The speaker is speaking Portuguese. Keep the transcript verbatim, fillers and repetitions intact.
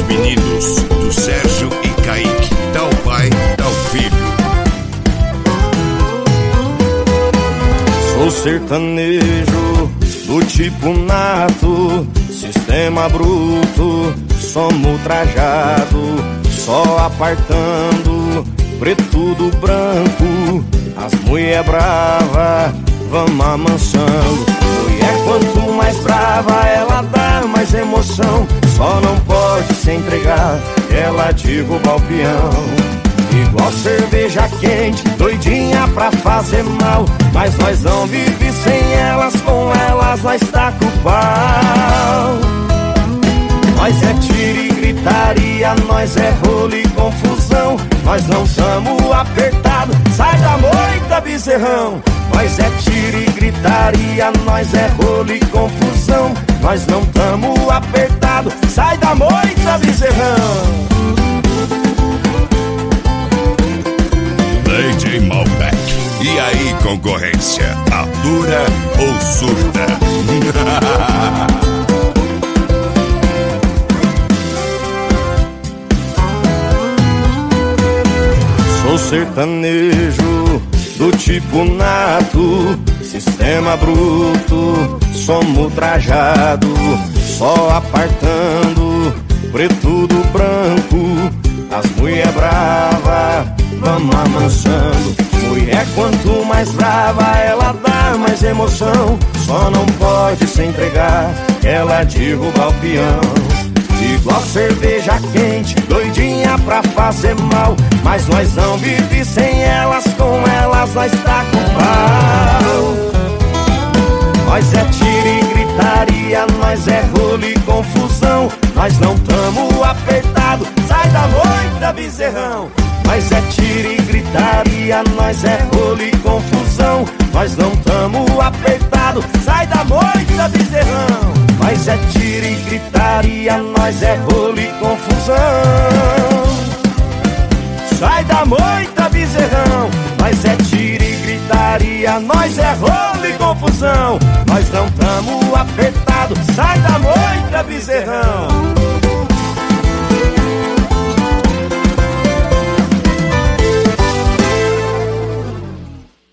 meninos, do Sérgio e Kaique. Dá o pai, dá o filho. Sou sertanejo do tipo nato, sistema bruto, somos trajado, só apartando, preto do branco, as mulher brava, vamos amansando. Mulher quanto mais brava, ela dá mais emoção, só não pode se entregar, ela derruba o peão. Igual cerveja quente, doidinha pra fazer mal, mas nós não vive sem elas, com elas nós tá com pau. Nós é tiro e gritaria, nós é rolo e confusão, nós não tamo apertado, sai da moita, bezerrão. Nós é tiro e gritaria, nós é rolo e confusão, nós não tamo apertado, sai da moita, bezerrão. D J Malbec. E aí, concorrência, atura ou surta? Sou sertanejo do tipo nato, sistema bruto, somos trajado, só apartando, preto do branco, as mulher brava, vamos amansando. Mulher quanto mais brava, ela dá mais emoção, só não pode se entregar, ela derruba o peão. Igual cerveja quente, doidinha pra fazer mal, mas nós não vive sem elas, com elas nós tá com pau. Nós é tiro e gritaria, nós é rolo e confusão, nós não tamo apertado, sai da moita, bezerrão. Nós é tiro e gritaria, nós é rolo e confusão, nós não tamo apertado, sai da moita, bezerrão. Nós é tiro e gritaria, nós é rolo e confusão, sai da moita, bezerrão. Nós é tiro e gritaria, nós é rolo e confusão, nós não tamo apertado, sai da moita, bezerrão.